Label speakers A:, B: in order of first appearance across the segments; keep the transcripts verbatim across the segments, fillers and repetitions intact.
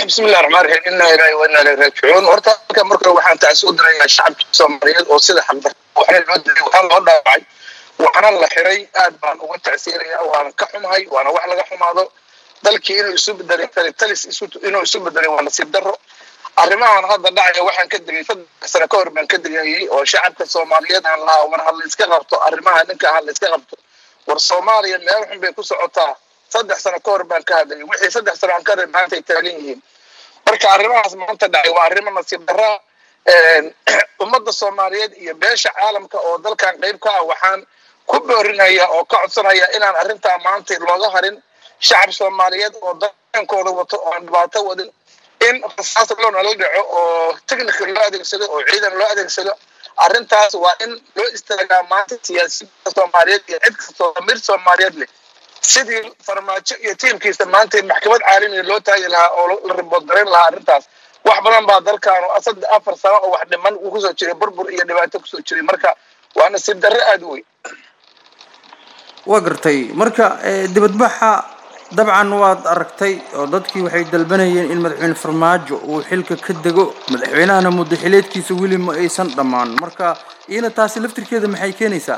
A: بسم الله الرحمن الرحيم إنا إلهي وإنا إليه راجعون horta halka marka waxaan taasoo dirayaa shacabka Soomaaliyeed oo sida xaqda waxaan loo diray waxaan loo dhaawacay waxaan la xiray aad baan uga tacsiinayaa waan ka xumahay waana wax laga xumaado dalkii inuu isu bedelay talis isu inuu isu bedelay waa nasiib darro arrimahan hadda dhacaya waxaan ka digay saddex sano ka hor baan ka digayay oo shacabka Soomaaliyeed aan lahaa war hal iska qabto arrimaha ninka hal iska qabto war Soomaaliya meel xun bay ku socotaa saddex sano ka hor baan ka hadlay wixii saddex sano aan ka reeb maanta ay taagan yihiin marka arrimahaas maanta dhacay waa arrimo nasiib darro ee ummadda Soomaaliyeed iyo beesha caalamka oo dalkan qayb ka ah waxaan ku boorinayaa oo ka codsanayaa inaan arrinta maanta looga harin shacab Soomaaliyeed oo dalkooda wato oo dhibaato wadin in rasaas loo nala dhaco oo technical loo adeegsado oo ciidan loo adeegsado arrintaas waa in loo istaagaa maanta siyaasiyiinta Soomaaliyeed iyo cid kasta oo mir Soomaaliyeed leh sidii farmaajo iyo tiimkiisa maanta maxkamad caalami loo taagi lahaa oo la ribood gareyn lahaa arrintaas wax badan baa dalkan oo asad afar sano oo wax dhiman uu ku soo jiray burbur iyo dhibaato ku soo jiray marka waa nasiib darro aad u weyn
B: waa gartay marka dibadbaxa dabcan waad aragtay oo dadkii waxay dalbanayeen in madaxweyne farmaajo uu xilka ka dago madaxweynahana muddo xileedkiisa weli ma aysan dhamaan marka iyana taasi laftirkeeda maxay keenaysaa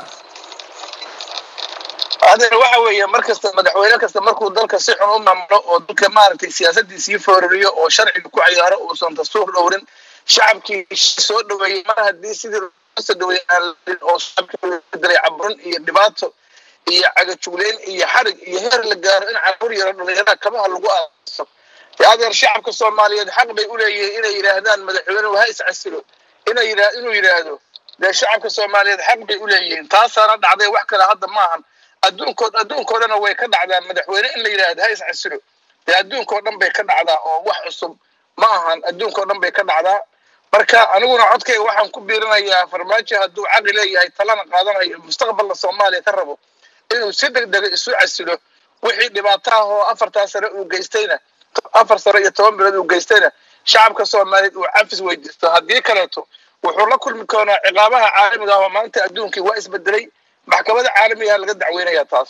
A: هذا وحوي مركز مدحوينه كasta markuu dalka si xun u maamulo oo dalka maartay siyaasadiisa foorariyo oo sharciga ku ciyaaro oo san dastuur dhowrin shacabkii soo dhaweeyay mar hadii sidii soo dhaweeyay oo shacabkii dilay cabrun iyo dhibaato iyo cagajugleen iyo xarig iyo heer la gaaro in caruur yar dhalinyarada kabaha lagu aaso yaadar shacabka Soomaaliyeed xaq bay u leeyihiin inay yiraahdaan madaxweynuhu ha is casilo inay yiraahdo inuu yiraahdo da shacabka Soomaaliyeed xaq bay u leeyihiin taasana dhacday wax kale hadda ma ahan adduunkood adduunkoodana way ka dhacdaa madaxweyne in la yiraahdo ha is casilo ee adduunkood dhan bay ka dhacdaa oo wax cusub ma ahan adduunkood dhan bay ka dhacdaa marka aniguna codkayga waxaan ku biirinayaa farmaajo hadduu caqli leeyahay talana qaadanayo mustaqbalka Soomaaliya ka rabo inuu si degdeg isu casilo wixii dhibaato ah oo afartan sano uu geystayna afar sano iyo toban bilood uu geystayna shacabka Soomaaliyeed uu cafis weydiisto haddii kaleeto wuxuu la kulmi doonaa ciqaabaha caalamiga ah maanta adduunkii waa isbedelay maxkamadda caalamiga laga dacweynayaa taas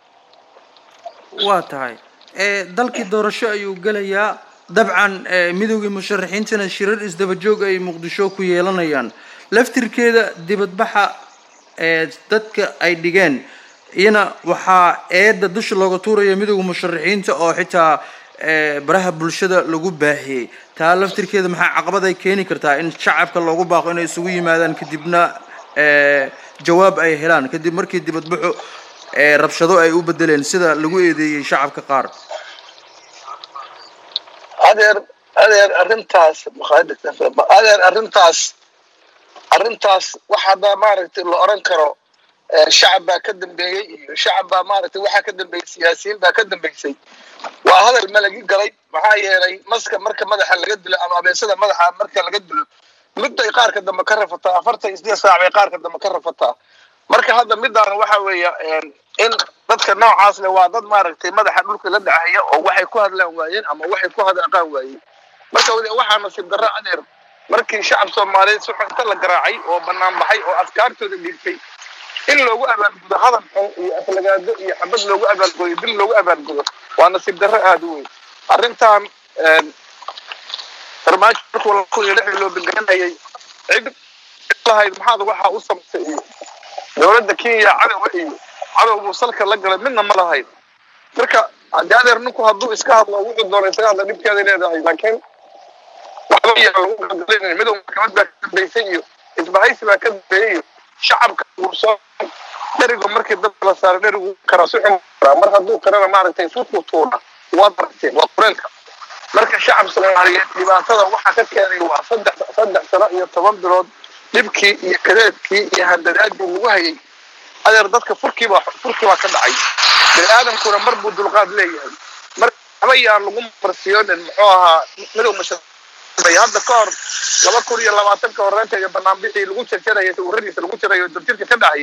B: waa tahay ee dalkii doorasho ayuu galayaa dabcan midowgii musharaxiintana shirar isdaba joog ay Muqdisho ku yeelanayaan laftirkeeda dibadbaxa ee dadka ay dhigeen iyana waxa eeda dusha looga tuuraya midowga musharaxiinta oo xitaa baraha bulshada lagu baahiyay taa laftirkeeda maxaa caqabad ay keeni kartaa in shacabka loogu baaqo inay isugu yimaadaan kadibna ee jawaab ay helaan kadib markii dibadbaxo ee rabshado ay u bedeleen sida lagu eedeeyay shacabka qaar
A: adeer adeer arrintaas muqaaddas adeer arrintaas arrintaas waxa da maaragtay la oran karo shacab baa ka dambeeyay shacab baa maaragtay waxa ka dambeeyay siyaasiyiin baa ka dambeysay waa hadal malagi galay maxaa yeelay maska marka madaxa laga dilo ama abeesada madaxa marka laga dilo midday qaarka dambe ka rafataa afartan iyo siddeed saac bay qaarka dambe ka rafataa marka hadda midaan waxa weeya in dadka noocaas leh waa dad maaragtay madaxa dhulka la dhacaya oo waxay ku hadlaan waayeen ama waxay ku hadaqaan waayeen marka waxa nasiib darro adeer markii shacab Soomaaliyeed si xunta la garaacay oo banaan baxay oo afkaartooda dhigtay in loogu abaalgudo hadal xun iyo aflagaado iyo xabad loogu abaalgudo dil loogu abaalgudo waa nasiib darro aad u weyn arrintan farmaajo markuu la kulmay lixda loo bilgaanayay cid lahayd maxaad waxa u sameeyay dowladda Kenya cadawga iyo cadawgu salka la galay midna ma lahayd marka adeer ninku hadduu iska hadlo wuxuu doonay isaga hadla dhibkeeda leedahay laakiin waxa uu yahay lagu galay midoo maxkamad baa ka dambeysay iyo isbahaysi baa ka dambeeyay shacabka uu soo darigo markii dad la saaray darigu kara suxun mar hadduu karana maaragtay suuqu tuura waa bartay waa qoreelka marka shacab Soomaaliyeed dhibaatada waxa ka keenay waa saddex saddex sano iyo toban bilood dibkii iyo kareedkii iyo handadaadii lagu hayay adeer dadka furkiiba furkiiba ka dhacay bini'aadamkuna mar buu dulqaad leeyahay mar abayaan lagu marsiyoon muxuu ahaa midow mashaq hadda ka hor laba kun iyo labaatan ka horreynta iyo barnaamijii lagu jarjarayay ururadiisa lagu jarayo dabtirka ka dhacay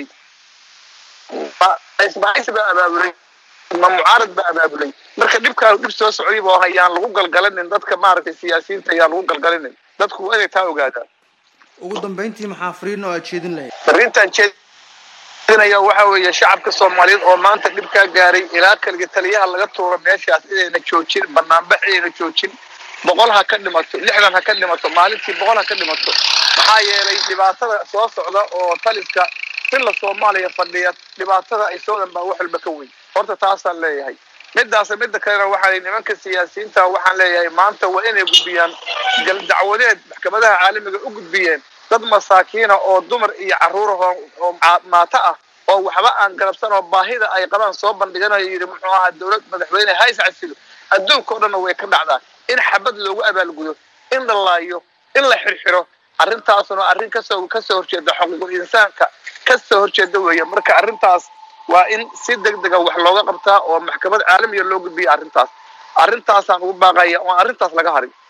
A: isbahaysi baa abaabulay ma mucaarad baa abaabulay marka dhibka dhib soo socday boo hayaan lagu galgalanin dadka maaragtay siyaasiyiinta ayaa lagu galgalinin dadku inay taa ogaadaan
B: ugu dambeyntii maxaa fariin oo aad jeedin lahayd
A: fariintan jeedinaya waxa weeye shacabka Soomaaliyeed oo maanta dhibka gaaray ilaa kaliya taliyaha laga tuuro meeshaas inayna joojin barnaamij inayna joojin boqol ha ka dhimato lixdan ha ka dhimato maalintii boqol ha ka dhimato maxaa yeelay dhibaatada soo socda oo taliska filla Soomaaliya fadhiya dhibaatada ay soo dhanbaa wax walba ka weyn horta taasaan leeyahay midaas midda kalena waxay nimanka siyaasiyiinta waxaan leeyahay maanta waa inay gudbiyaan gal dacwadeed maxkamadaha caalamiga u gudbiyeen dad masaakiina oo dumar iyo caruur oo maata ah oo waxba aan galabsan oo baahida ay qabaan soo bandhiganayo yiri muxuu ahaa dawlad madaxweyne hays casilo adduunka oo dhan way ka dhacdaa in xabad loogu abaalgudo in la laayo in la xirxiro arrintaasuna arrin ka soo ka soo horjeeda xuquuqul insaanka ka soo horjeeda weeye marka arrintaas waa in si degdeg ah wax looga qabtaa oo maxkamad caalamiga loo gudbiyo arrintaas arrintaas aan ugu baaqaya oo arrintaas laga harin